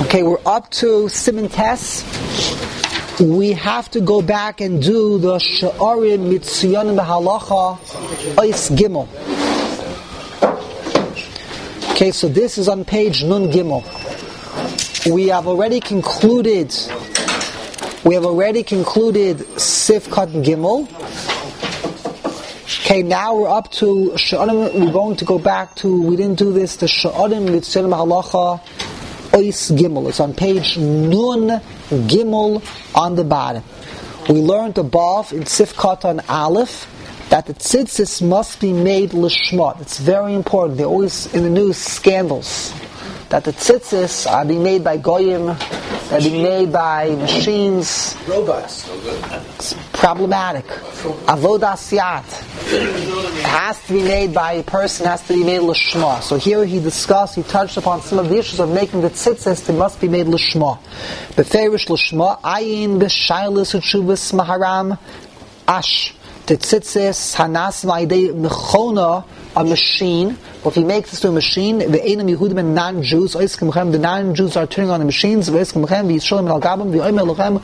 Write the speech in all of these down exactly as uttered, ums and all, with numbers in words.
Okay, we're up to Siman Tes. We have to go back and do the Sha'arim Mitzuyanim B'Halacha Ois Gimel. Okay, so this is on page Nun Gimel. We have already concluded. We have already concluded Sifkat Gimel. Okay, now we're up to Sha'arim. We're going to go back to. We didn't do this. The Sha'arim Mitzuyanim B'Halacha Ois Gimel. It's on page Nun Gimel on the bottom. We learned above in Sifkat on Aleph that the tzitzis must be made lishma. It's very important. They're always in the news scandals that the tzitzis are being made by goyim, they're being made by machines, robots. It's problematic. Avodas yat. It has to be made by a person, has to be made lishma. So here he discussed, he touched upon some of the issues of making the tzitzis, they must be made lishma. Beferish lishma, ayin b'shailis utshuvas maharam ash. The tzitzis hanas ma'idei mechona, a machine. Well, if he makes this to a machine, the einam Yehudim and non-Jews, the non-Jews are turning on the machines. The Yisraelim al gabam, the oimer lochem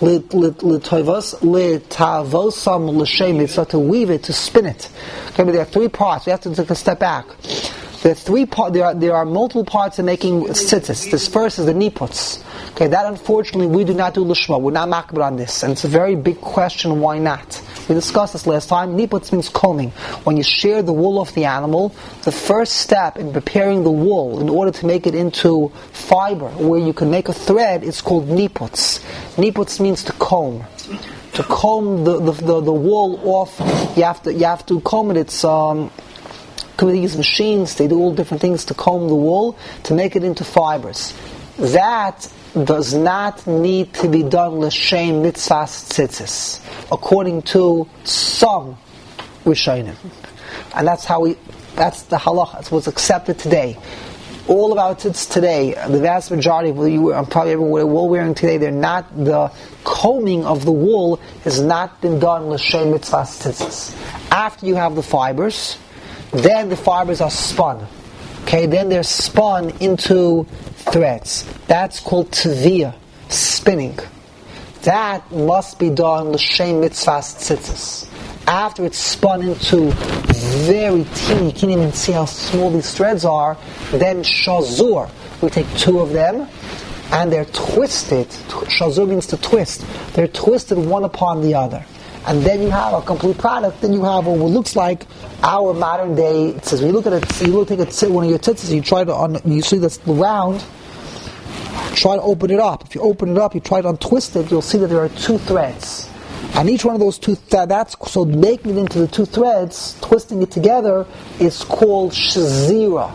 l'toivos l'tavosam l'shem. It's to weave it, to spin it. Okay, but there are three parts. We have to take a step back. There are three part. There are there are multiple parts in making tzitzis. This first is the niputs. Okay, that unfortunately we do not do lishma. We're not makbid on this, and it's a very big question. Why not? We discussed this last time. Niputs means combing. When you shear the wool of the animal, the first step in preparing the wool in order to make it into fiber, where you can make a thread, is called niputs. Niputs means to comb. To comb the the, the, the wool off, you have to you have to comb it. It's um. These machines, they do all different things to comb the wool to make it into fibers. That does not need to be done l'shem mitzvahs tzitzis, according to some Rishonim, and that's how we. That's the halacha. That's what's accepted today. All of our tzitzis today, the vast majority of what you wear, probably everyone wool wearing today, they're not, the combing of the wool has not been done l'shem mitzvahs tzitzis. After you have the fibers, then the fibers are spun. Okay, then they're spun into threads. That's called teviyah, spinning. That must be done l'shem mitzvahs tzitzis. After it's spun into very teeny, you can't even see how small these threads are, then shazur. We take two of them, and they're twisted. Shazur means to twist. They're twisted one upon the other. And then you have a complete product. Then you have what looks like our modern day. It says when you look at it, you look take a, one of your tzitzis, you try to un, you see that's round. Try to open it up. If you open it up, you try to untwist it. You'll see that there are two threads, and each one of those two th- that's so making it into the two threads, twisting it together is called shazira.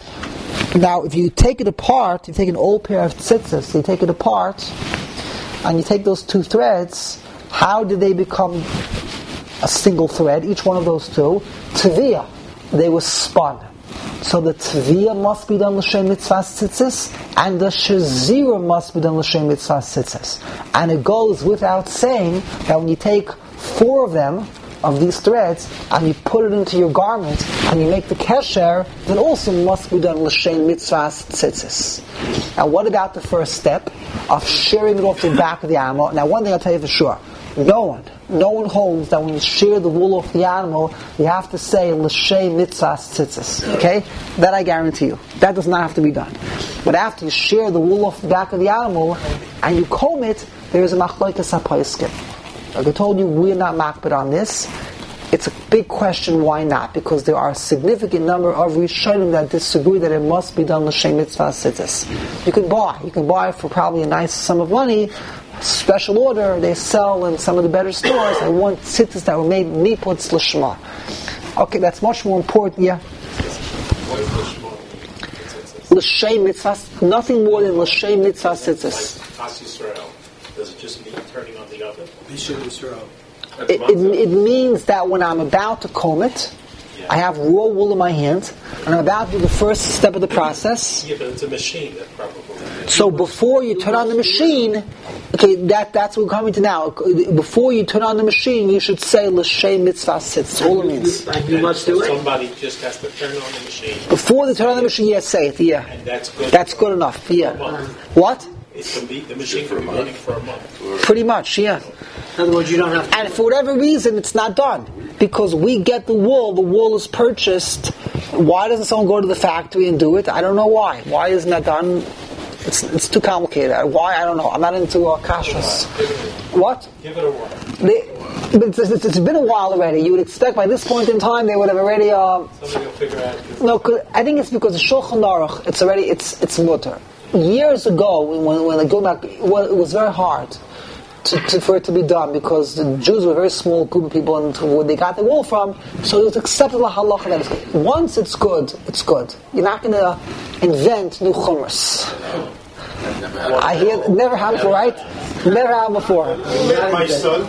Now, if you take it apart, you take an old pair of tzitzis, you take it apart, and you take those two threads. How did they become a single thread? Each one of those two, teviyah. They were spun. So the teviyah must be done l'shem mitzvahs tzitzis, and the shazira must be done l'shem mitzvahs tzitzis. And it goes without saying that when you take four of them, of these threads, and you put it into your garment, and you make the kesher, then also must be done l'shem mitzvahs tzitzis. Now, what about the first step of shearing it off the back of the animal? Now, one thing I'll tell you for sure. No one, no one holds that when you shear the wool off the animal, you have to say l'shem mitzvahs tzitzis. Okay, that I guarantee you. That does not have to be done. But after you shear the wool off the back of the animal and you comb it, there is a machlokes haposkim. Like I told you, we're not makbid on this. It's a big question. Why not? Because there are a significant number of Rishonim that disagree that it must be done l'shem mitzvahs tzitzis. You can buy, you can buy for probably a nice sum of money. Special order, they sell in some of the better stores. I want tzitzis that were made niputs l'shma. Okay, that's much more important. Yeah. What is l'shma? L'shem mitzvahs, nothing more than l'shem mitzvahs tzitzis. Like Chas Yisrael, does it just mean turning on the oven? Bishul Yisrael. It, it, it means that when I'm about to comb it, yeah. I have raw wool in my hand, and I'm about to do the first step of the process. Yeah, but it's a machine that probably. So before you turn on the machine, okay, that that's what we're coming to now. Before you turn on the machine, you should say l'shem mitzvah tzitz. All it means. You must do it. Somebody just has to turn on the machine. Before they turn on the machine, yes, say it. Yeah, And that's good. that's good enough. Yeah. What? It can be, the machine can be running for a month. Pretty much. Yeah. In other words, you don't have to. And for whatever reason, it's not done because we get the wool. The wool is purchased. Why doesn't someone go to the factory and do it? I don't know why. Why isn't that done? It's it's too complicated. Why? I don't know. I'm not into uh, kashrus. What? Give it a while. They, but it's, it's, it's been a while already. You would expect by this point in time they would have already. Uh, Somebody will figure out. no, 'cause I think it's because the Shulchan Aruch. It's already it's it's mutter. Years ago, when when I go back, it was, it was very hard to, to, for it to be done because the Jews were a very small group of people, and where they got the wool from, so it was accepted la halacha that it's good. Once it's good, it's good. You're not going to invent new chumras. I hear it never happened before, right? Never happened before. My son.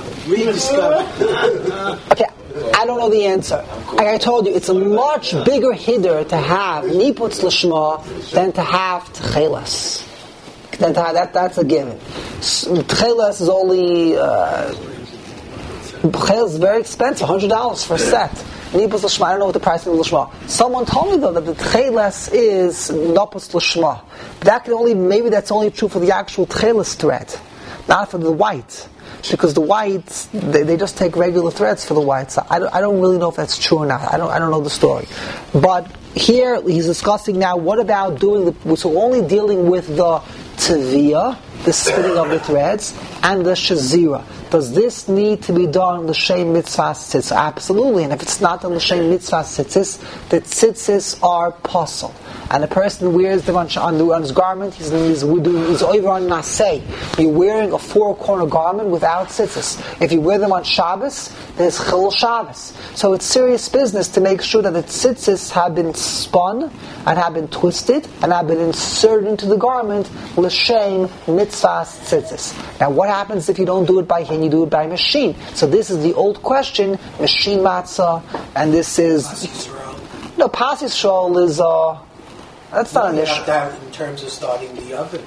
Okay, I don't know the answer. Like I told you, it's a much bigger hiddur to have niputz l'shma than to have tchelas. Than to have, that, that's a given. Tchelas is only uh, tchelas is very expensive, one hundred dollars for a set. Niputz l'shma, I don't know what the price of l'shma. Someone told me though that the tchelas is niputz l'shma. That can only maybe that's only true for the actual tchelas thread, not for the white. Because the whites, they, they just take regular threads for the whites. So I don't, I don't really know if that's true or not. I don't, I don't know the story. But here he's discussing now. What about doing the? So only dealing with the teviyah, the spinning of the threads, and the shazira. Does this need to be done l'shem mitzvah tzitzis? Absolutely. And if it's not done l'shem mitzvah tzitzis, the tzitzis are pasul. And a person wears them on, on, on his garment, he's, he's, he's over on naseh. You're wearing a four-corner garment without tzitzis. If you wear them on Shabbos, there's chil Shabbos. So it's serious business to make sure that the tzitzis have been spun, and have been twisted, and have been inserted into the garment, l'shem mitzvah tzitzis. Now what happens if you don't do it by hand, you do it by machine? So this is the old question, machine matzah, and this is... No, pas Yisrael is... Uh, That's not an you issue. have to have in terms of starting the oven.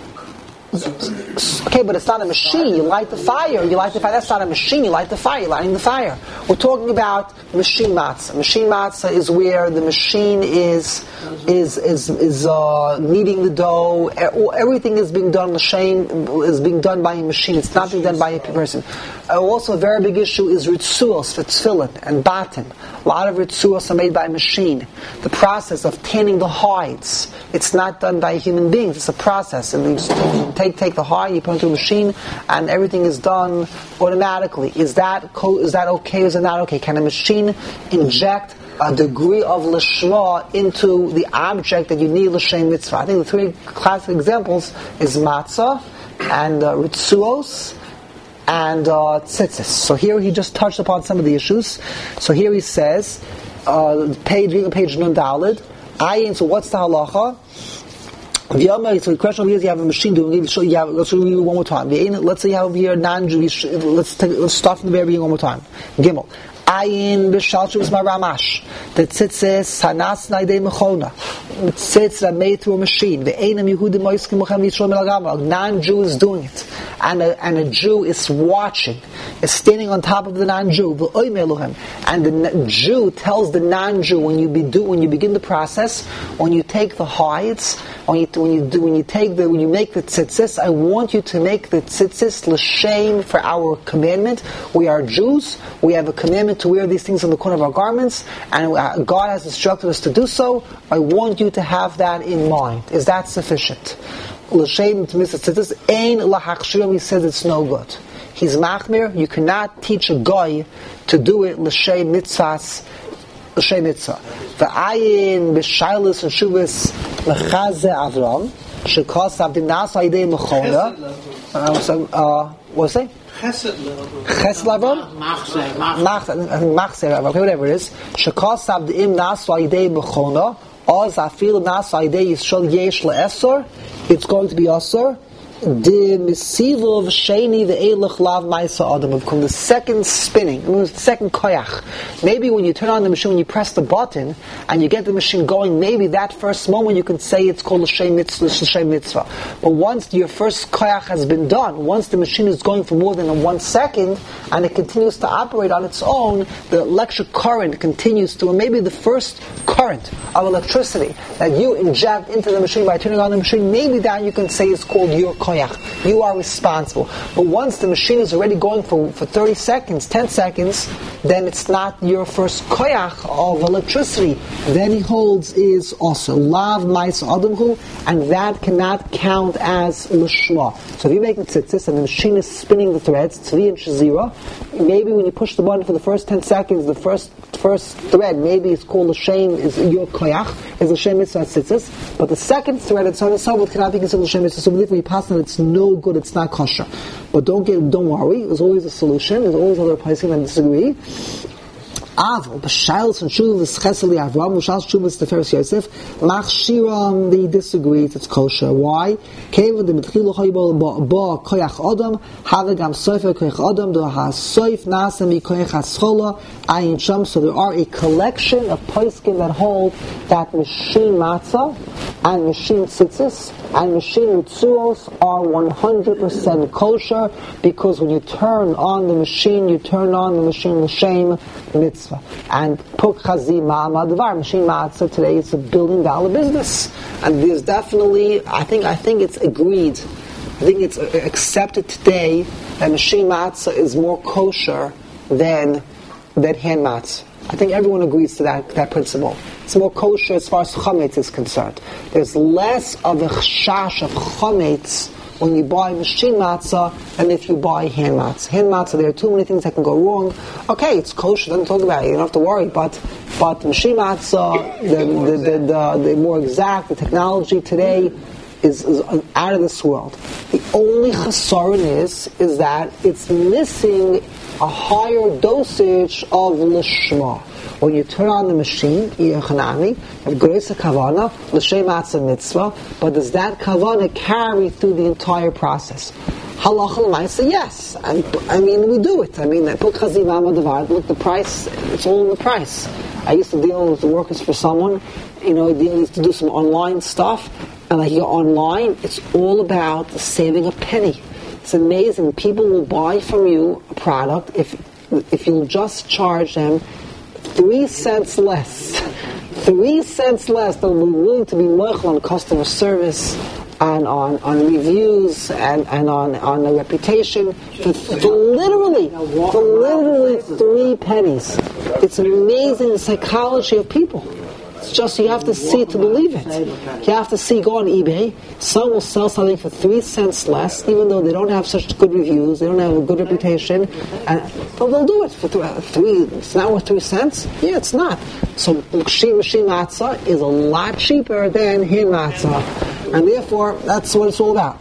Okay, but it's not a machine. You light the fire. You light the fire. That's not a machine. You light the fire. You're lighting the fire. We're talking about machine matzah. Machine matzah is where the machine is is is is uh, kneading the dough. Everything is being done. L'shem is being done by a machine. It's not being done by a person. Uh, also, a very big issue is ritzuos for tefillin and batim. A lot of ritzuos are made by a machine. The process of tanning the hides, it's not done by human beings. It's a process, and you just take take the hide, you put it into a machine, and everything is done automatically. Is that co- is that okay? Or is it not okay? Can a machine inject a degree of lishma into the object that you need l'shem mitzvah? I think the three classic examples is matzah and uh, ritzuos and uh, tzitzis. So here he just touched upon some of the issues. So here he says, uh, page page nun daled, ayin. So what's the halacha? So the question over here is you have a machine doing it. You have, let's read it one more time. Let's say you have here non-Jewish. Let's take, let's start from the very beginning one more time. Gimel. Ayin b'shalshu is my ramash. The tzitzis hanas naidei mechona. Tzitzis are made through a machine. The einam Yehudim moiskim mochem yisrael melagama. Non-Jew is doing it, and a, and a Jew is watching, is standing on top of the non-Jew. And the Jew tells the non-Jew when you be do when you begin the process, when you take the hides, when you when you do when you take the when you make the tzitzis, I want you to make the tzitzis l'shem for our commandment. We are Jews. We have a commandment to wear these things on the corner of our garments, and God has instructed us to do so. I want you to have that in mind. Is that sufficient? L'shem tzitzis ein lahachshirim. He says it's no good. He's machmir. You cannot teach a guy to do it l'shem mitzvahs. L'shem mitzvah. V'ayin b'shaylis and shuvas l'chaze Avram shekosam dinasa idei mechona. Uh, what's it? Chesed Avram? Machse Avram. Okay, whatever it is. Shekosam d'im nasa idei mechona. Oz afil nasa idei yisrael yesh le'esor. It's going to be asor. the misivov sheni ve'elach lav ma'isa adam will become the second spinning, I mean, the second koyach. Maybe when you turn on the machine, when you press the button and you get the machine going, maybe that first moment you can say it's called l'shem mitzvah, l'shem mitzvah. But once your first koyach has been done, once the machine is going for more than one second and it continues to operate on its own, the electric current continues to, and maybe the first current of electricity that you inject into the machine by turning on the machine, maybe that you can say is called your koyach. You are responsible. But once the machine is already going for, for thirty seconds, ten seconds, then it's not your first koyach of electricity. Then he holds is also lav mais adamhu, and that cannot count as lishma. So if you're making tzitzis and the machine is spinning the threads, tzvi and shazira, maybe when you push the button for the first ten seconds, the first first thread, maybe it's called l'shem, is your koyach, is l'shem mitzvah tzitzis, but the second thread, and so on and so forth, cannot be considered l'shem mitzvah. So if we pass on, it's no good, it's not kosher. But don't get, don't worry, there's always a solution, there's always other places that disagree. Avol, b'shaylos and shuvas chesed li'Avram, b'shaylos shuvas teferes Yosef, machshiram, they disagree, it's kosher. Why? Kevan de mitchilu hoybol ba koyach adam, havegam soifer koyach adam, do ha-soif nasa mi koyach ha-schola, ayin sham. So there are a collection of poskim that hold that machine matzah, and machine tzitzis, and machine mitzuos are one hundred percent kosher, because when you turn on the machine, you turn on the machine l'shem mitzvah. And Puk Chazi Ma'amadavar, machine matzah today, it's a billion dollar business. And there's definitely, I think I think it's agreed, I think it's accepted today that machine matzah is more kosher than, than hand matzah. I think everyone agrees to that, that principle. It's more kosher as far as chametz is concerned. There's less of a chash of chametz when you buy machine matzah than if you buy hand matzah. Hand matzah, there are too many things that can go wrong. Okay, it's kosher, don't talk about it, you don't have to worry. But but machine matzah, the the, the, the, the more exact, the technology today is, is out of this world. The only chasaron is, is that it's missing a higher dosage of lishma. When you turn on the machine, Yechanami, you have grace kavana, l'shem matzah mitzvah, but does that kavana carry through the entire process? Halacha l'maisa, yes. I, I mean, we do it. I mean, look, the price, it's all in the price. I used to deal with the workers for someone, you know, they used to do some online stuff, and like you go online, it's all about saving a penny. It's amazing. People will buy from you a product if if you'll just charge them three cents less. Three cents less, they'll be willing to be mechel on customer service and on, on reviews and, and on, on the reputation for, for literally for literally three pennies. It's amazing the psychology of people. It's just you have to see it to believe it. You have to see, go on eBay. Some will sell something for three cents less, even though they don't have such good reviews, they don't have a good reputation, and but they'll do it for three. It's not worth three cents. Yeah, it's not. So machine machine matzah is a lot cheaper than hand matzah, and therefore that's what it's all about.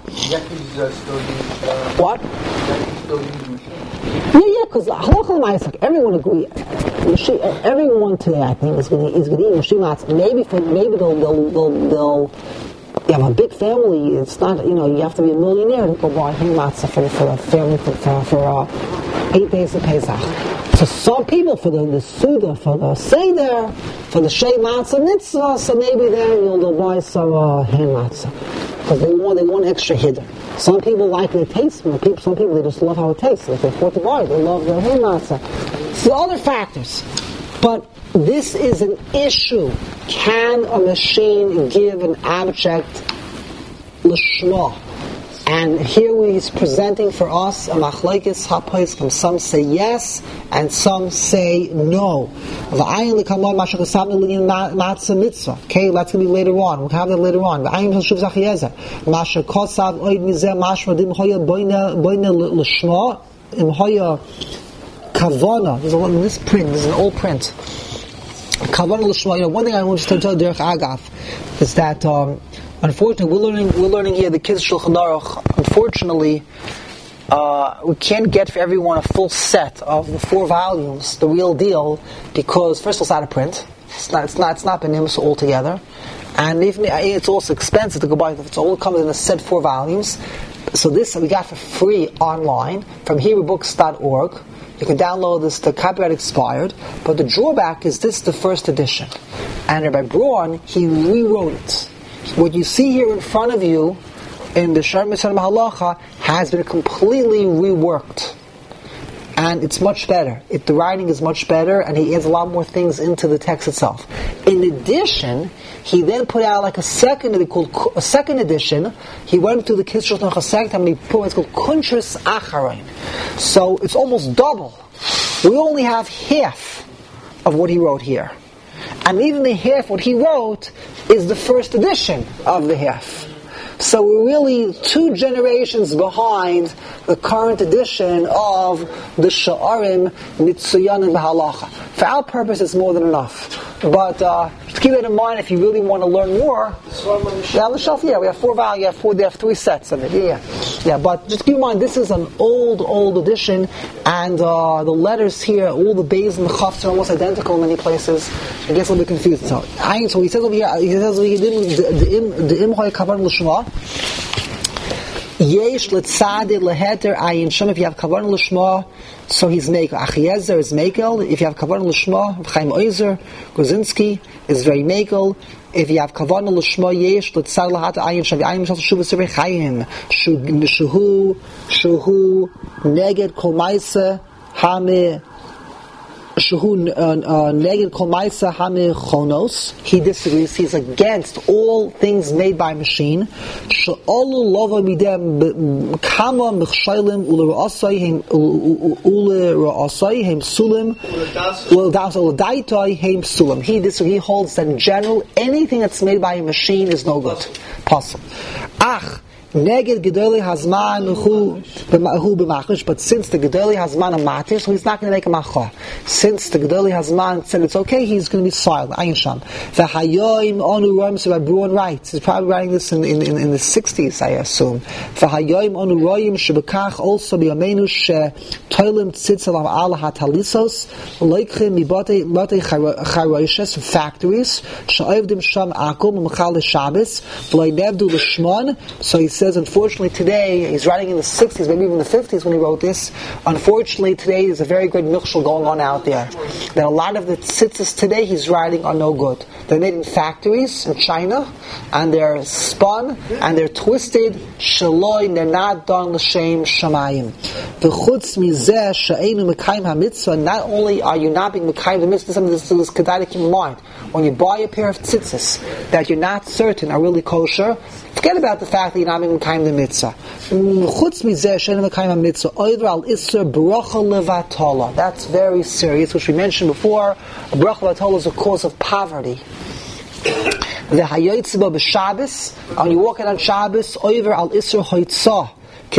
What? Yeah, yeah, because halachah l'maisa, everyone agrees. Everyone today, I think, is going to is going to eat machine matzah. Maybe for maybe they'll they'll they'll, they'll you have a big family. It's not, you know, you have to be a millionaire to go buy hand matzah for for a family for for, for uh, eight days of Pesach. For some people, for the, the Suda, for the Seder, for the Shei Matzah Mitzvah, so maybe then you'll, they'll buy some uh, hand matzah because they want they want extra hidden. Some people like the taste. People, some people, they just love how it tastes. If they afford to buy it, they love the hand matzah. So other factors. But this is an issue. Can a machine give an object l'shma? And here he's presenting for us a machlokes haposkim. Some say yes, and some say no. Okay, that's going to be later on. We'll have that later on. Kavana. There's a lot in this print. This is an old print. Kavana l'shma. You know, one thing I want to tell Derech Agav is that. Um, Unfortunately, we're learning. We're learning here the kids Shulchan Aruch. Unfortunately, uh, we can't get for everyone a full set of the four volumes, the real deal, because first of all, it's out of print. It's not. It's not. It's not been nimsa altogether, and even it's also expensive to go buy. It all comes in a set four volumes, So this we got for free online from Hebrew Books dot org. You can download this. The copyright expired, but the drawback is this is the first edition, and Rabbi Braun he rewrote it. What you see here in front of you in the Sharm Yisrael Halacha has been completely reworked. And it's much better. It, the writing is much better, and he adds a lot more things into the text itself. In addition, he then put out like a second, called a second edition. He went through the Kisrut Chasek, and he put what's called Kuntris Acharon. So it's almost double. We only have half of what he wrote here, and even the half what he wrote is the first edition of the half. So we're really two generations behind the current edition of the Sha'arim Mitzuyanim B'Halacha. For our purpose, it's more than enough. But uh, just keep that in mind if you really want to learn more. Yeah, on the shelf, yeah, we have four values, yeah, four, they have three sets of it. Yeah, yeah. yeah but just keep in mind, this is an old, old edition, and uh, the letters here, all the bays and the chafs are almost identical in many places. It gets a little bit confused. So, so he says over here, he says over here, the imhoy kavan l'shma. Yesh letzadid leheter ayin shem. If you have kavan l'shma, so he's makel. Achiezer is makel. If you have kavan l'shma, Chaim Oizer, Gozinski is very makel. If you have kavan l'shma, yesh letzadid leheter ayin shem. Ayin shem shuv sever chayim. Shuhu shuhu neged kol ma'aseh hame. Shuhu neged kol ma'aseh hame chonos. He disagrees. He's against all things made by machine. She'olu lova midem kama mechshaylim ulerasayim ulerasayim sulim uledas uledaitai heim sulim. He disagrees. He holds that in general anything that's made by a machine is no good. Possible. Ach. Neged Gedoli Hazman who b'machish, but since the Gedoli Hazman a matir, so he's not going to make a machah. Since the Gedoli Hazman said it's okay, he's going to be silent. Ayin sham. The Hayoim Onu Roim. So Rabbi Braun writes. He's probably writing this in in, in, in the sixties, I assume. The Hayoim Onu Roim shebekach also b'yameinu she toilim tzitzel al hatalisos loichim mibate mibate charoishes factories she'ovdim sham akum umchal Shabbos v'loy nevdu l'shmon. So he says, unfortunately today, he's writing in the sixties, maybe even the fifties when he wrote this, unfortunately today there's a very great mikshel going on out there. That a lot of the tzitzis today he's writing are no good. They're made in factories in China, and they're spun, and they're twisted, shaloi, and they're not done l'shem shamayim. V'chutz mizeh she'einu mekayim ha-mitzvah, not only are you not being mekayim the mitzvah, something this is kedai to keep in mind. When you buy a pair of tzitzis that you're not certain are really kosher, forget about the fact that you're not being mekayim the mitzvah. Chutz mizeh she'einu mekayim ha-mitzvah, oiver al isser bracha levatola. That's very serious, which we mentioned before. A bracha levatola is a cause of poverty. The hayotzba b'Shabbos, when you walk in on Shabbos, oiver al isser hoitzah. And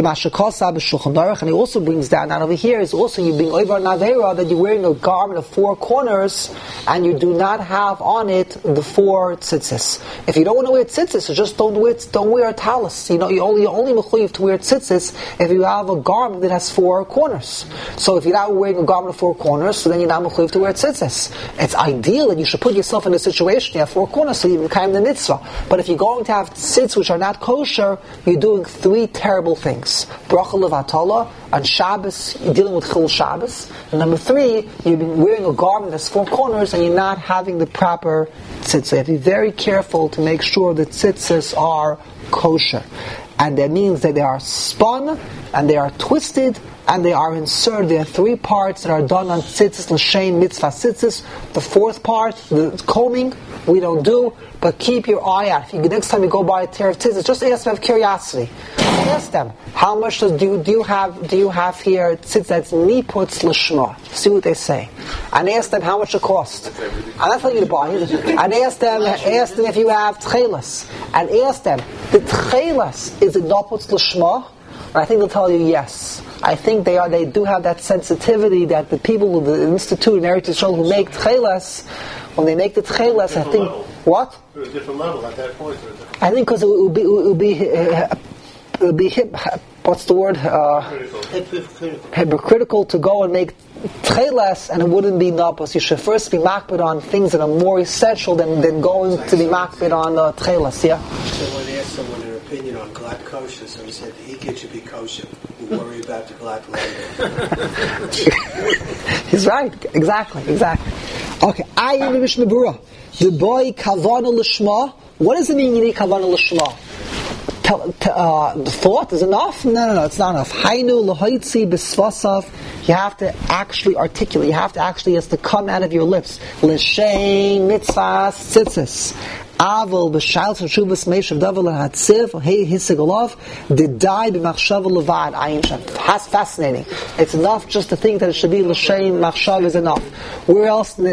he also brings down, down over here is also you being over Navera, that you're wearing a garment of four corners and you do not have on it the four tzitzis. If you don't want to wear tzitzis, so just don't wear don't wear a talus. You know, you only you only mechuyev to wear tzitzis if you have a garment that has four corners. So if you're not wearing a garment of four corners, so then you're not mechuyev to wear tzitzis. It's ideal that you should put yourself in a situation you have four corners so you become the mitzvah. But if you're going to have tzitzis which are not kosher, you're doing three terrible things. Bracha levatola, on Shabbos, you're dealing with Chil Shabbos. And number three, you've been wearing a garment that's four corners and you're not having the proper tzitzis. You have to be very careful to make sure that tzitzis are kosher. And that means that they are spun, and they are twisted, and they are inserted. There are three parts that are done on tzitzis, l'shem mitzvah tzitzis. The fourth part, the combing, we don't do, but keep your eye out. If you, next time you go buy a pair of tzitzis, just ask them out of curiosity. Ask them, how much does, do, you, do you have do you have here tzitz that's niputz l'shma? See what they say. And ask them how much it costs. I'm not telling you to buy it. And ask them, ask them if you have tchelas. And ask them, the tchelas, is it niputz l'shma? And I think they'll tell you yes. I think they are. They do have that sensitivity that the people of the institute in Eretz Yisrael who make tchelas, when they make the tchelas, I think level. What? To a different level at that point. I think because it would be, it would be, uh, it would be hip, what's the word? Uh, Hypocritical. hypocritical to go and make tchelas, and it wouldn't be nabos. You should first be makbid on things that are more essential than, than going to be makbid on uh, tchelas. Yeah. So when they ask someone their opinion opinion on glatt kosher, so he said the ikit should be kosher. We'll worry about the glatt later. He's right. Exactly. Exactly. Okay. I am the Mishnah Berurah. The boy kavana l'shma. What does it mean you need kavana l'shma? Uh, the thought is enough? No, no, no, it's not enough. Hainu l'hoitzi b'svasav. You have to actually articulate. You have to actually, it has to come out of your lips. L'shem mitzvahs tzitzis. Aval b'shayl shuvas meishav davar l'hatziv hey hisigolov didai b'machshava levad ayin shem. That's fascinating. It's enough just to think that it should be l'shem machshav is enough. Where else? But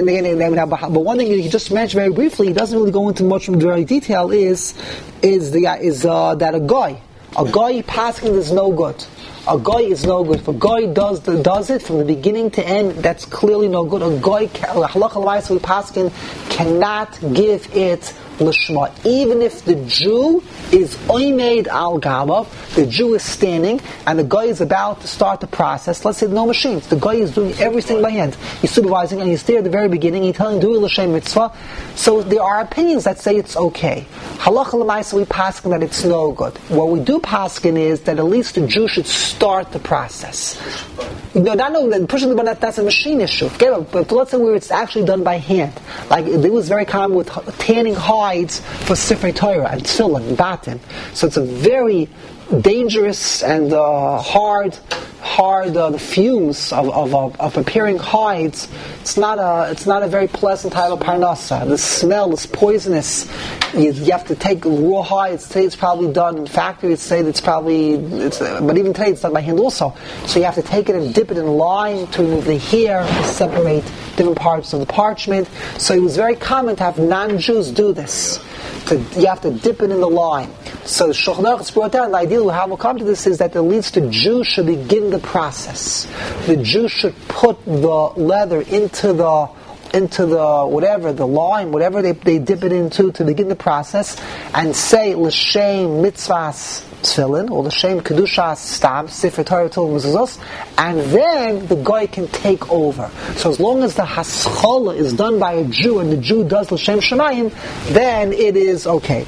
one thing he just mentioned very briefly, he doesn't really go into much very detail. Is is the is uh, that a guy a guy passing is no good. A guy is no good. If a guy does the, does it from the beginning to end, that's clearly no good. A guy, halacha l'maaseh paskin, cannot give it l'shma. Even if the Jew is oimed al gamav, the Jew is standing, and the guy is about to start the process. Let's say no machines. The guy is doing everything by hand. He's supervising, and he's there at the very beginning. He's telling do l'shem mitzvah. So there are opinions that say it's okay. Halacha l'maaseh we paskin that it's no good. What we do paskin is that at least the Jew should start the process. No, not no, pushing the button, that's a machine issue. Get it, but let's say where it's actually done by hand. Like it was very common with tanning hides for Sifrei Torah and Tefillin and Batim. So it's a very dangerous and uh, hard, hard uh, the fumes of, of, of, of preparing hides. It's not a it's not a very pleasant type of parnasa. The smell is poisonous. You, you have to take raw hides. Today it's probably done in factories. Say it's probably, it's, uh, but even today it's done by hand also. So you have to take it and dip it in lime to remove the hair, to separate different parts of the parchment. So it was very common to have non-Jews do this. To, you have to dip it in the lime. So the Shulchan Aruch has brought down the idea how we'll come to this is that at least the Jew should begin the process. The Jew should put the leather into the into the whatever, the lime, whatever they, they dip it into to begin the process, and say l'shem mitzvahs tefillin or l'shem kedushas stam Sifrei Torah tefillin mezuzos, and then the guy can take over. So as long as the haschala is done by a Jew and the Jew does l'shem shemayim, then it is okay.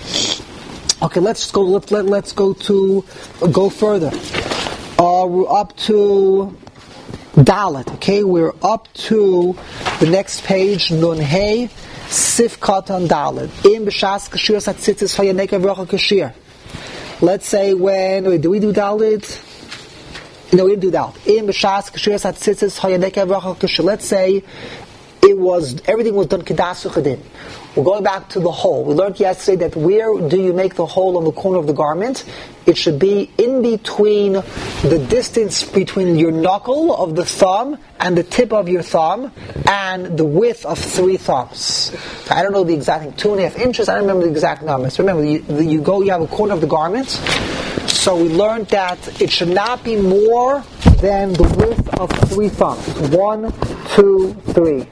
Okay, let's go. Let, let, let's go to go further. Uh, we're up to Dalet. Okay, we're up to the next page. Nun Hey Sif Katan Dalet. Im b'shas kashir satzitzis hayaneka v'rocha kashir. Let's say when wait, do we do Dalet? No, we didn't do Dalet. Im b'shas kashir satzitzis hayaneka v'rocha kashir. Let's say it was everything was done kedasu chedin. We're going back to the hole. We learned yesterday that where do you make the hole on the corner of the garment? It should be in between the distance between your knuckle of the thumb and the tip of your thumb and the width of three thumbs. I don't know the exact thing, two and a half inches. I don't remember the exact numbers. Remember, you, you go, you have a corner of the garment. So we learned that it should not be more than the width of three thumbs. One, two, three.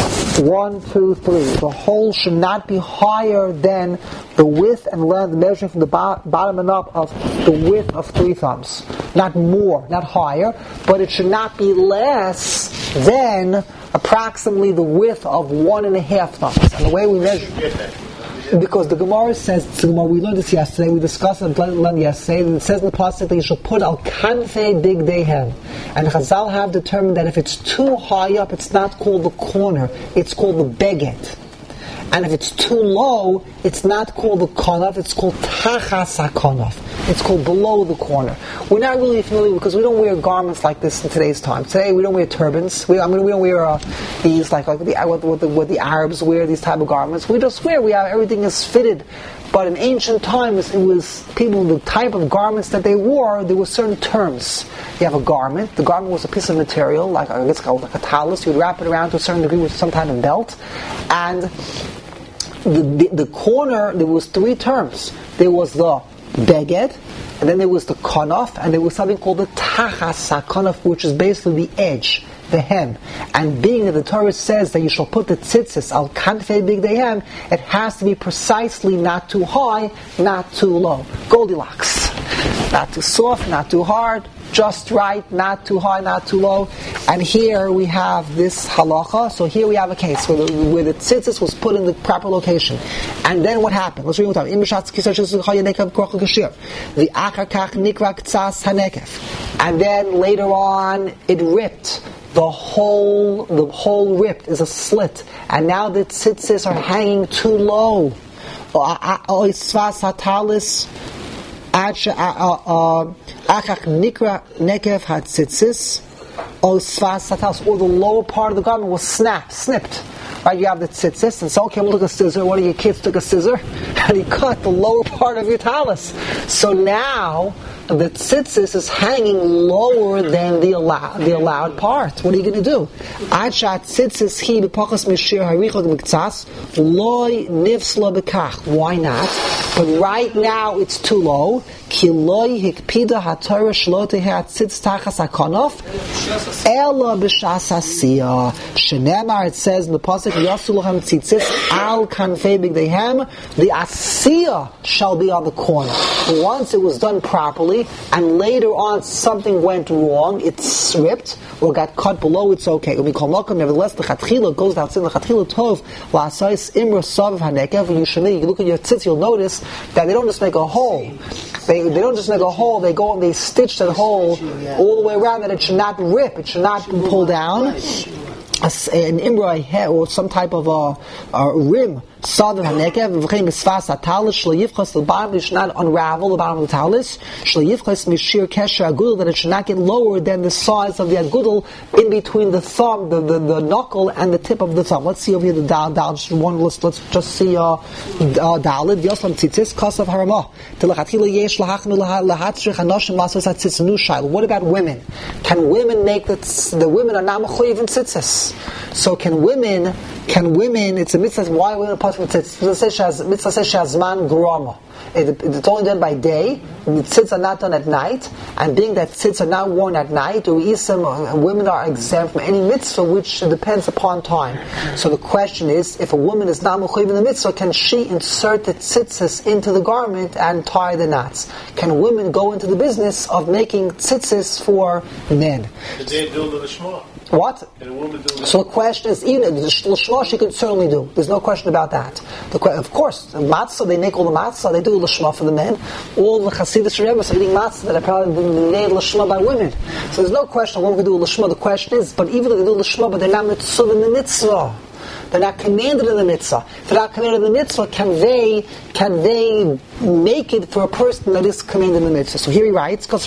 One, two, three. The hole should not be higher than the width and length, measuring from the bo- bottom and up of the width of three thumbs. Not more, not higher, but it should not be less than approximately the width of one and a half thumbs. And the way we measure, because the Gemara says, the Gemara, we learned this yesterday, we discussed it yesterday, and it says in the pasuk that you should put al kanfei big dehem. And Chazal have determined that if it's too high up, it's not called the corner, it's called the beged. And if it's too low, it's not called the konaf, it's called tachas ha-konaf. It's called below the corner. We're not really familiar because we don't wear garments like this in today's time. Today we don't wear turbans. We, I mean, we don't wear uh, these like, like the, what, what, the, what the Arabs wear, these type of garments. We just wear, we have, everything is fitted. But in ancient times, it was people, the type of garments that they wore, there were certain terms. You have a garment. The garment was a piece of material, like I guess called like a talus. You would wrap it around to a certain degree with some type of belt. And the, the, the corner, there was three terms. There was the beged, and then there was the konaf, and there was something called the tachas ha-konaf, which is basically the edge, the hem. And being that the Torah says that you shall put the tzitzis al kanfei big dehem, it has to be precisely not too high, not too low. Goldilocks. Not too soft, not too hard, just right, not too high, not too low. And here we have this halacha. So here we have a case where the, where the tzitzis was put in the proper location. And then what happened? Let's read one time. The achar kach nikra ktsas hanekef. And then later on, it ripped. The whole, the whole ripped is a slit. And now the tzitzis are hanging too low. Oisvas hatalis. Achach nikra nekev hatzitzis, or svas satas, or the lower part of the garment was snapped, snipped. Right, you have the tzitzis, and someone came and took a scissor. One of your kids took a scissor, and he cut the lower part of your talis. So now the tzitzis is hanging lower than the allowed the allowed part. What are you going to do? Acha tzitzis hi b'pachas mishir harichot miktsas loy nifsla bekach. Why not? But right now it's too low. Ki loy hikpida haTorah shlo teheh tzitz tachas hakonof ela b'shas asiyah. Shenemar, it says in the pasuk yasu lochem tzitzis al kanfei bigdeihem. The asiyah shall be on the corner. Once it was done properly, and later on something went wrong, it slipped or got cut below, it's okay. Nevertheless, the chatchila goes down. The chatchila tov la'asais imra sav hanekev. You should you look at your tzitz, you'll notice that they don't just make a hole. They they don't just make a hole. They go and they stitch that hole all the way around, that it should not rip. It should not pull down. An imra or some type of a, a rim. Southern hanekev v'chein misfas hatalis shlo yivchas the bottom. It should not unravel the bottom of the talis. Shlo yivchas mishir kesher agudel, that it should not get lower than the size of the agudel in between the thumb, the, the, the knuckle, and the tip of the thumb. Let's see over here the dal dal. Just one. Let's let's just see uh dalid yoslam tzitzis kasav haramah telachatchila yesh lahachnu lahatzrich hanoshim lasos hatzitzinu shayl. What about women? Can women make the the women are not mechuyev in tzitzis? So can women? Can women? It's a mitzvah. Why women? Mitzvah says shazman grama. It's only done by day. The tzitz are not done at night, and being that tzitz are not worn at night, or isam, women are exempt from any mitzvah which depends upon time. So the question is, if a woman is not mechuyev in the mitzvah, can she insert the tzitzis into the garment and tie the knots? Can women go into the business of making tzitzis for men? What? So the question is, even the lishma she could certainly do. There's no question about that. The, of course, matzah, they make all the matzah, they do lishma for the men. All the Hasidus Rebbes are eating matzah that are probably been made lishma by women. So there's no question a woman can do lishma. The question is, but even if they do lishma, but they're not mitzvah in the mitzvah. They're not commanded in the mitzvah. If they're not commanded in the mitzvah, can they can they make it for a person that is commanded in the mitzvah? So here he writes, the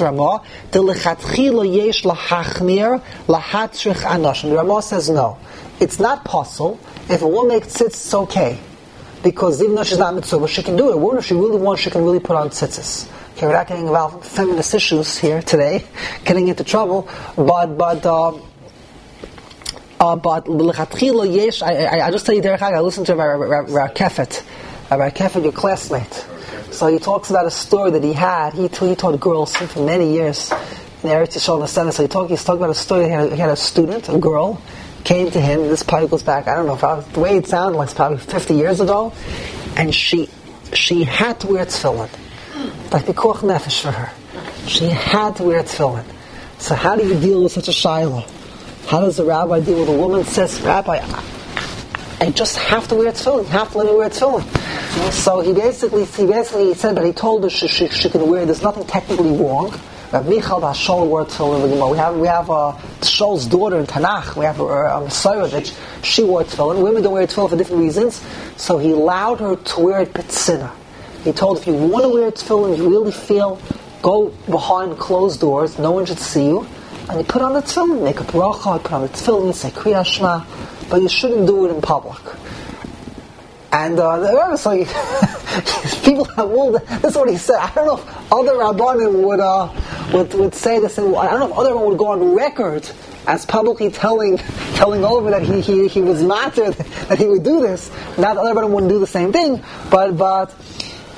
Ramah says no. It's not possible. If a woman makes tzitzis, it's okay. Because even though she's not mitzvah, she can do it. A woman, if she really wants, she can really put on tzitzis. Okay, we're not getting involved in feminist issues here today, getting into trouble, but, but, uh, Uh, but l'chatchila yesh. I, I, I just tell you, Derek, I listened to Rabbi Kefet, Rabbi Kefet, your classmate. So he talks about a story that he had. He he taught girls for many years in Eretz Yisrael in the Senate. So he talked. He's talking about a story. He had a, he had a student, a girl, came to him. This probably goes back. I don't know. Probably, the way it sounded like it's probably fifty years ago, and she she had to wear tefillin, like the koch nefesh for her. She had to wear tefillin. So how do you deal with such a shiloh? How does the rabbi deal with a woman who says, Rabbi, I just have to wear tefillin. You have to let me wear tefillin. So he basically, he basically he said, but he told her she, she, she could wear. There's nothing technically wrong. Rabbi Michal Bashol wore tefillin. We have we have uh, Shol's daughter in Tanakh. We have a um, Sarah that she wore tefillin. Women don't wear tefillin for different reasons. So he allowed her to wear it pitzina. He told her, if you want to wear tefillin, you really feel, go behind closed doors. No one should see you. And you put on the tefillin, make a bracha, put on the tefillin, say Kriya Shema, but you shouldn't do it in public. And uh, so you, people have all the, this is what he said. I don't know if other rabbanim would, uh, would would say this, and I don't know if other rabbanim would go on record as publicly telling telling over that he he, he was matter, that he would do this. Not that other rabbanim wouldn't do the same thing, but but. If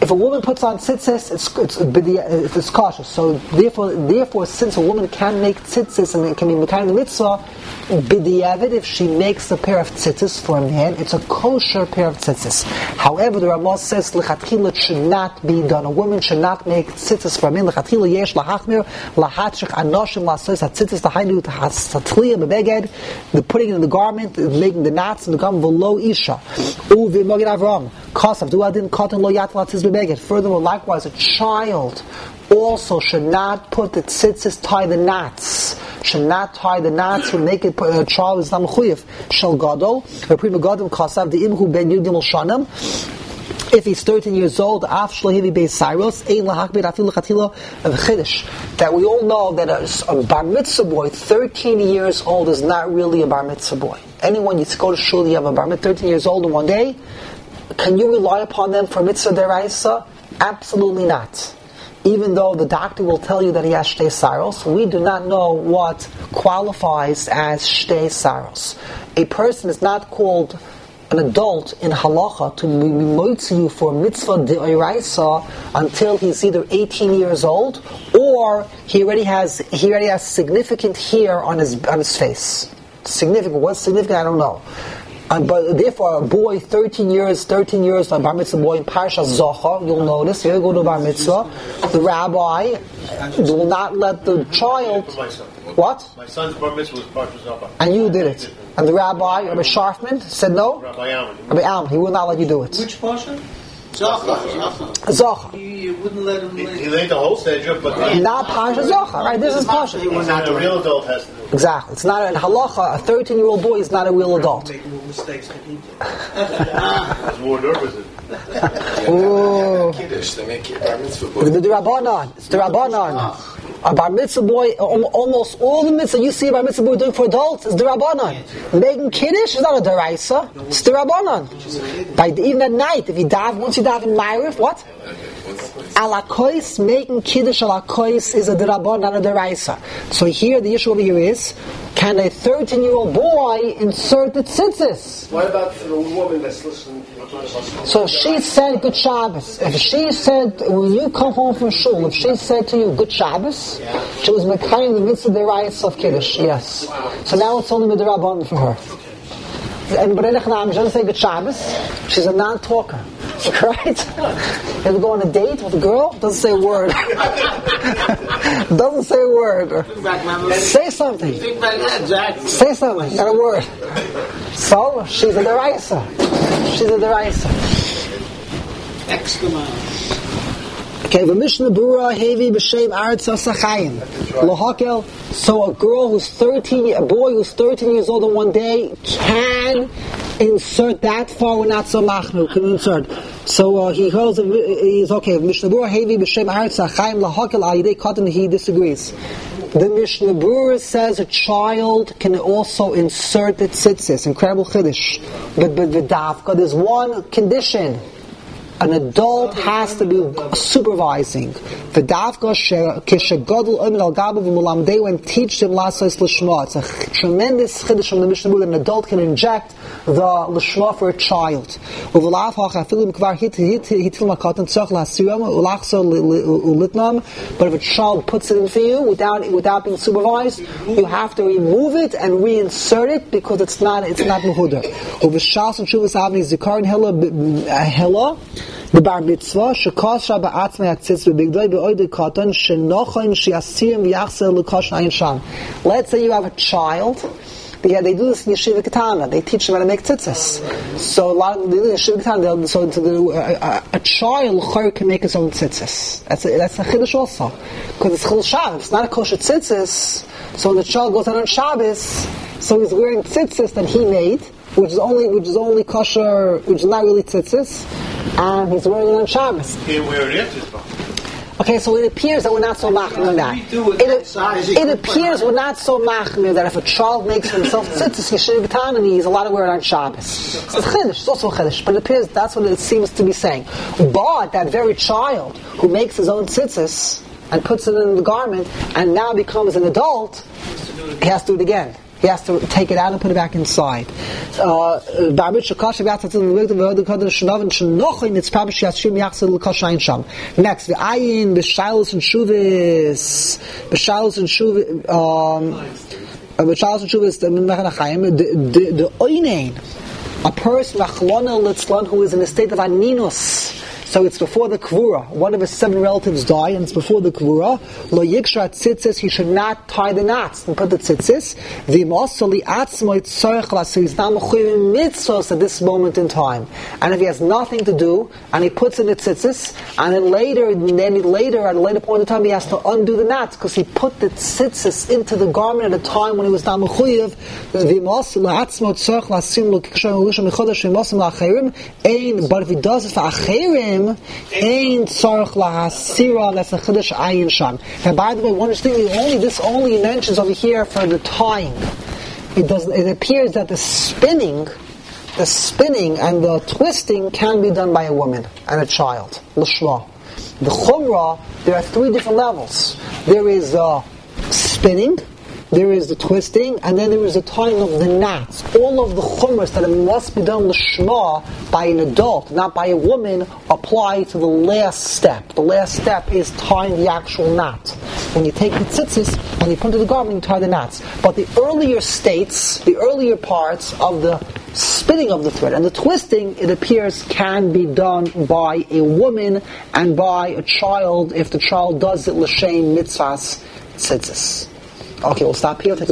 if a woman puts on tzitzis, it's it's it's cautious. So therefore, therefore, since a woman can make tzitzis and it can be mekayim the mitzvah, b'diavad, if she makes a pair of tzitzis for a man, it's a kosher pair of tzitzis. However, the Ramah says lechatchila should not be done. A woman should not make tzitzis for a man. Lechatchila yesh lahachmir lahatchik anoshim lasos hatzitzis lahainu hasatliya bebeged. The putting it in the garment, making the knots in the garment below isha. Uvi moged Avram kasav duadin cotton lo yat latziz bebeged. Furthermore, likewise, a child also should not put the tzitzis, tie the knots. Should not tie the knots or make it a child is not mechuyev. Shel gadol, prima gadol kasav the imhu ben yud gimel shanam. If he's thirteen years old, af shlohivi beis cyrus, ein lahakbid afilu chatila of chiddush. That we all know that a, a bar mitzvah boy, thirteen years old, is not really a bar mitzvah boy. Anyone you go to shul, you have a bar mitzvah, thirteen years old in one day. Can you rely upon them for mitzvah deraisa? Absolutely not. Even though the doctor will tell you that he has shtei saros, we do not know what qualifies as shtei saros. A person is not called an adult in halacha to mimotzi you for mitzvah de'oraisa until he's either eighteen years old or he already has he already has significant hair on his on his face. Significant. What's significant? I don't know. Um, but therefore, a boy, thirteen years, thirteen years, a bar mitzvah boy in Parsha Zocha, you'll notice, here you go to bar mitzvah, the rabbi will not let the child... What? My son's bar mitzvah was Parsha Zocha. And you did it. And the rabbi, Rabbi Sharfman, said no? Rabbi Allen. Rabbi Allen, he will not let you do it. Which portion? Zocha. Zocha. You, you wouldn't let him He, lay. he laid the whole sedra, but he, Not Parsha Zocha, right? This is Parsha. he's not a real adult has to do it. Exactly. It's not a halacha, a thirteen-year-old boy is not a real adult. Make more mistakes than he did. It's more nervous. Ooh. Kiddush, they make it bar mitzvah boy. The, the Rabbanan. It's the Rabbanan. A bar mitzvah boy, almost all the mitzvah you see a bar mitzvah boy doing for adults is the Rabbanan. Making kiddush is not a deraisa, it's the Rabbanan. By the, even at night, if you dive, once you dive in Ma'arif, what? Alakois, making kiddush alakois is a derabon, not a deraisa. So here, the issue over here is, can a thirteen-year-old boy insert the tzitzis? What about for the woman that's listening? So if she said good Shabbos, if she said, when you come home from shul, if she said to you good Shabbos, she was mekayim the mitzvah deraisa of kiddush, yes. So now it's only midrabon for her. And B'nei Nachman, she doesn't say good Shabbos, she's a non-talker. Right? You ever go on a date with a girl? Doesn't say a word. Doesn't say a word. Say something. Say something. Not a word. So she's a deraisa. She's a deraisa. Exclamation. Okay, the Mishnah Bura Hevi B'Shem Aretz Asachayim Lahakel. So a girl who's thirteen, a boy who's thirteen years old in one day can insert that far. We're not so machmir can insert. So uh, he holds. He's okay. Mishnah Bura Hevi B'Shem Aretz Asachayim Lahakel Ayidei Katan. He disagrees. The Mishnah Bura says a child can also insert the tzitzis. Incredible chiddush. But but the davka, there's one condition. An adult has to be supervising. V'davka kishagadol omen al gabav v'mulamdeu and teach them lassos l'shma. It's a tremendous chiddush from the Mishnah Berurah that an adult can inject the l'shma for a child. Uv'lav ha'chafilim kvar hit hit hitil makatan tzach la'asiram ulachso ulitnam. But if a child puts it in for you without without being supervised, you have to remove it and reinsert it because it's not it's not mehuder. Uv'shas and shuvas avni zikaron hela hela. The bar mitzvah shekosha ba'atzmei hatzitz b'bigdoi be'oidei katan shenochon she'asirim v'yachzer l'kosh ayin sham. Let's say you have a child. They, they do this in Yeshiva Ketana. They teach them how to make tzitzis. So a lot of they do in Yeshiva Ketana. So to the, a, a child can make his own tzitzis. That's a, that's a chiddush also because it's chil Shabbos. It's not a kosher tzitzis. So when the child goes out on Shabbos, so he's wearing tzitzis that he made, which is only which is only kosher, which is not really tzitzis, and he's wearing it on Shabbos. Can't wear it after. Okay, so it appears that we're not so machmir that. It, it appears we're not so machmir that if a child makes for himself tzitzis, Yeshiva Ketana, he's allowed to wear it on Shabbos. It's a chiddush, it's also a chiddush, but it appears that's what it seems to be saying. But that very child who makes his own tzitzis and puts it in the garment and now becomes an adult, he has to do it again. he has to take it out and put it back inside. Uh, Next, the ayin, the shilas and shuvis, the shilas and shuvis, um, the shilas and shuvis, the the the oinein, a person who is in a state of aninus. So it's before the kvura. One of his seven relatives die, and it's before the kvura. Lo yiksha tzitzis, he should not tie the knots and put the tzitzis. V'imosoli atzmo yitzorech la, so he's not mechuyev mitzvos at this moment in time. And if he has nothing to do, and he puts in the tzitzis, and then later, and then later, at a later point in time, he has to undo the knots, because he put the tzitzis into the garment at a time when he was not mechuyev. V'imosoli atzmo yitzorech la, sim lo kiksha melusha mechodesh v'imosim la acherim, ein, but if he does it for acherim, Ain tzarich lahasira, that's a chiddush ayin sham. And by the way, one thing, only this only mentions over here for the tying. It does. It appears that the spinning, the spinning and the twisting can be done by a woman and a child. L'shma. The chumrah, there are three different levels. There is uh, spinning, there is the twisting, and then there is the tying of the knots. All of the chumras that it must be done l'shma by an adult, not by a woman, apply to the last step. The last step is tying the actual knot. When you take the tzitzis and you put into the garment, you tie the knots. But the earlier states, the earlier parts of the spinning of the thread and the twisting, it appears, can be done by a woman and by a child if the child does it l'shem mitzvahs tzitzis. Okay, we'll stop here.